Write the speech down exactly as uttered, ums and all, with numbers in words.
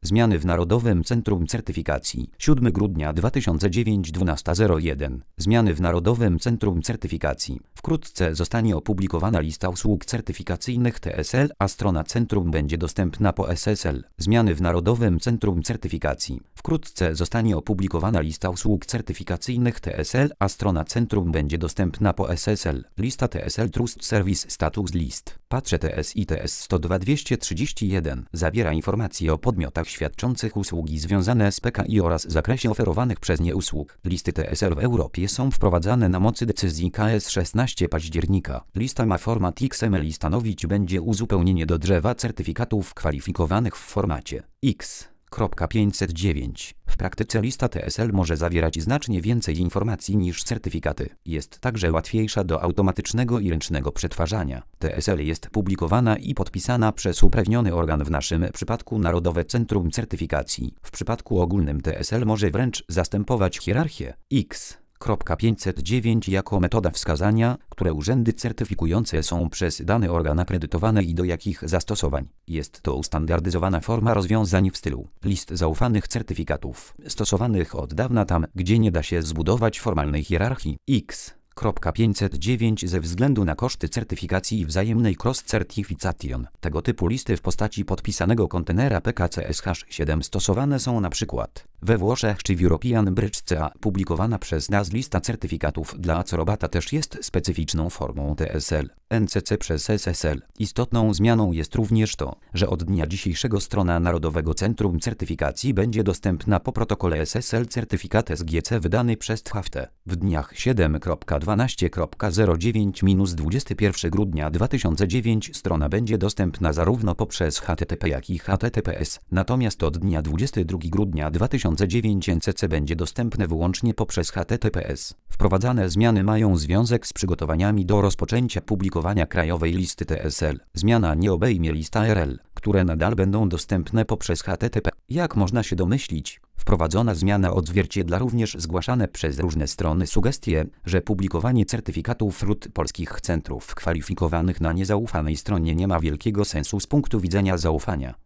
Zmiany w Narodowym Centrum Certyfikacji. siódmego grudnia dwa tysiące dziewięć, dwunasta zero jeden. Zmiany w Narodowym Centrum Certyfikacji. Wkrótce zostanie opublikowana lista usług certyfikacyjnych T S L, a strona centrum będzie dostępna po S S L. Zmiany w Narodowym Centrum Certyfikacji. Wkrótce zostanie opublikowana lista usług certyfikacyjnych T S L, a strona centrum będzie dostępna po S S L. Lista T S L Trust Service Status List. Patrzę T S I T S sto dwa dwieście trzydzieści jeden. Zawiera informacje o podmiotach świadczących usługi związane z P K I oraz zakresie oferowanych przez nie usług. Listy T S L w Europie są wprowadzane na mocy decyzji K S szesnaście października. Lista ma format X M L i stanowić będzie uzupełnienie do drzewa certyfikatów kwalifikowanych w formacie X pięćset dziewięć. W praktyce lista T S L może zawierać znacznie więcej informacji niż certyfikaty. Jest także łatwiejsza do automatycznego i ręcznego przetwarzania. T S L jest publikowana i podpisana przez uprawniony organ, w naszym przypadku Narodowe Centrum Certyfikacji. W przypadku ogólnym T S L może wręcz zastępować hierarchię X pięćset dziewięć jako metoda wskazania, które urzędy certyfikujące są przez dany organ akredytowane i do jakich zastosowań. Jest to ustandaryzowana forma rozwiązań w stylu list zaufanych certyfikatów, stosowanych od dawna tam, gdzie nie da się zbudować formalnej hierarchii X pięćset dziewięć ze względu na koszty certyfikacji i wzajemnej cross-certification. Tego typu listy w postaci podpisanego kontenera P K C S H siedem stosowane są na przykład we Włoszech czy w European Bridge C A. Publikowana przez nas lista certyfikatów dla Acorobata też jest specyficzną formą T S L N C C przez S S L. Istotną zmianą jest również to, że od dnia dzisiejszego strona Narodowego Centrum Certyfikacji będzie dostępna po protokole S S L certyfikat S G C wydany przez T H F T. W dniach siódmego dwunastego zero dziewięć do dwudziestego pierwszego grudnia dwa tysiące dziewiątego strona będzie dostępna zarówno poprzez H T T P jak i H T T P S. Natomiast od dnia dwudziestego drugiego grudnia dwa tysiące dziewiątego N C C będzie dostępne wyłącznie poprzez H T T P S. Wprowadzane zmiany mają związek z przygotowaniami do rozpoczęcia publikowania krajowej listy T S L. Zmiana nie obejmie lista R L, które nadal będą dostępne poprzez H T T P. Jak można się domyślić, wprowadzona zmiana odzwierciedla również zgłaszane przez różne strony sugestie, że publikowanie certyfikatów wśród polskich centrów kwalifikowanych na niezaufanej stronie nie ma wielkiego sensu z punktu widzenia zaufania.